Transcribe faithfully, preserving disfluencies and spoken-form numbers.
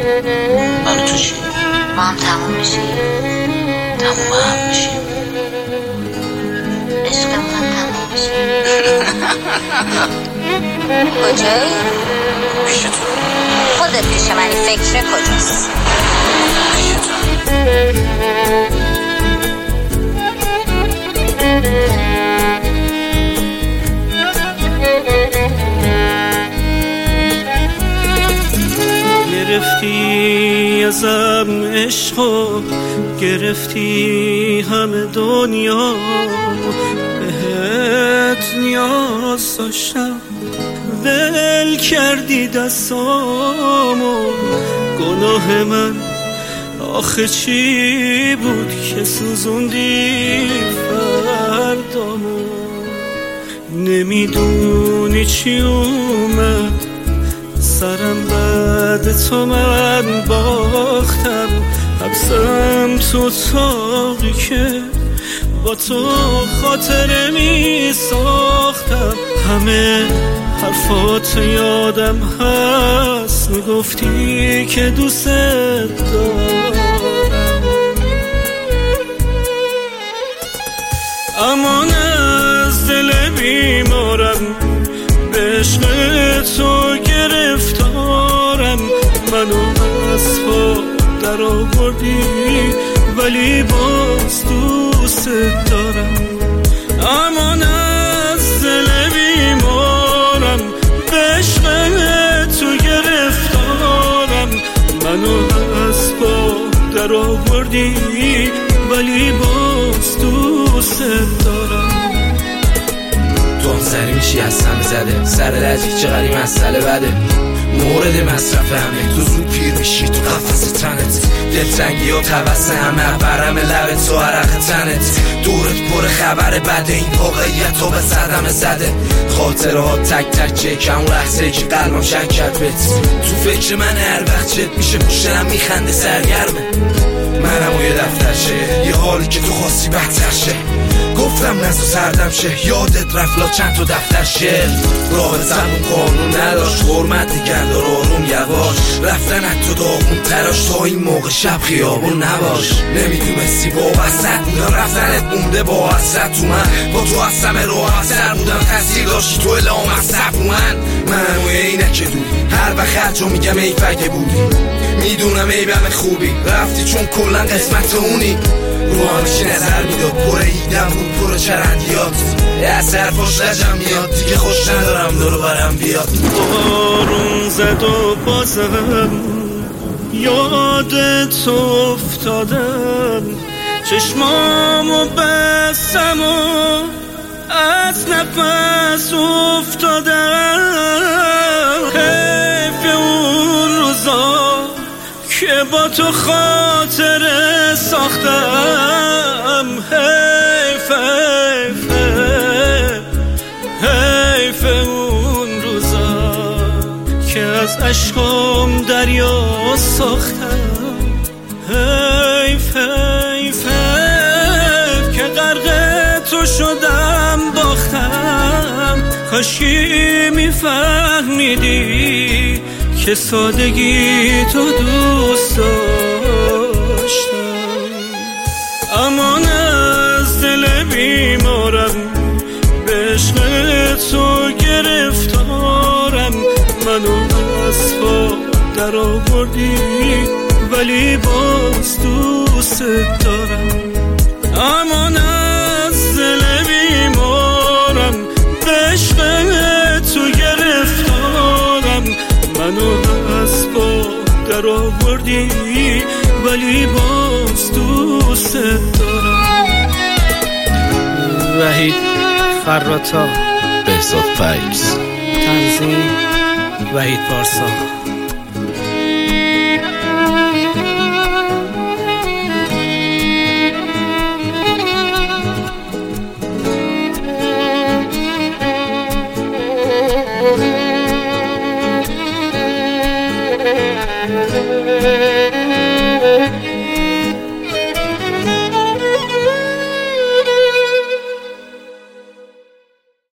من و تو چی؟ ما هم تموم میشیم. تموم هم میشیم. عشقمون هم تموم میشه. کجایی؟ پیش تو. خودت پیش منی، فکر کجاست؟ پیش تو. گرفتی ازم عشقو، گرفتی همه دنیا، بهت نیاز داشتم ول کردی دستامو. گناه من آخه چی بود که سوزوندی فردامو؟ نمیدونی چی اومد سرم، بعد تو من باختم. حبسم تو تاقی که با تو خاطره می ساختم. همه حرفات یادم هست، می گفتی که دوست دارم، اما از دل بیمارم به عشق تو گرفتارم. منو از پا در آوردی ولی باز دوست دارم، اما از دل بیمارم به عشق تو گرفتارم. منو از پا در آوردی ولی باز دوست دارم. تو هم سری میشی از همه زده، سر لجیج چقدری مسئله بده، مورد مصرف همه. تو زود پیر میشی تو قفص تنت، دلتنگی و توسط همه برم لبت و عرق تنت. دورت پر خبر بده، این واقعیت رو به صدمه زده. خاطره ها تک تک چکم اون لحظه که قلبم شک کرد بت. تو فکر من هر وقت جد میشه، پشتنم میخنده سرگرمه. منم و یه دفتر شه، یه حالی که تو خواستی بهتر شه. گفتم نزو سردم شه، یادت رفلا چند تا دفتر شه. راه زمون قانون نداشت، حرمت گرد و آروم یواش. رفتن تو داغون تراش، تا این موقع شب خیابون نباش. نمیدونستی با وسط بودم، رفتنت مونده با حسرت تو من. با تو از همه رو اثر بودم، تاثیر داشتی تو الهام از صف من. من و اینه که دودی، هر وقت هرجا میگم ای فگه بودی. میدونم ای بم خوبی، رفتی چون کلن قسمت اونی. رو همیشه نظر میداد، پر ایدم بود پر چرندیات. یه اثر فاش لجم میاد، دیگه خوش ندارم دارو برم بیاد. بارون زد و بازم یادت افتادم، چشمامو بستم و از نفس افتادم. حیف اون روزا که با تو خاطره ساختم. حیف حیف حیف اون روزا که از عشقم دریا ساختم. حیف حیف حیف که غرق تو شدم باختم. کاشکی میفهمیدی که سادگی تو دوست داشتم، اما از دل بیمارم به عشق تو گرفتارم. منو از پا در آوردی ولی باز دوست دارم، اما از دل بیمارم به عشق تو گرفتارم. منو از پا در آوردی ولی باز دوست دارم. وحید فراتا، بهزاد فیکس، تنظیم وحید پارسا.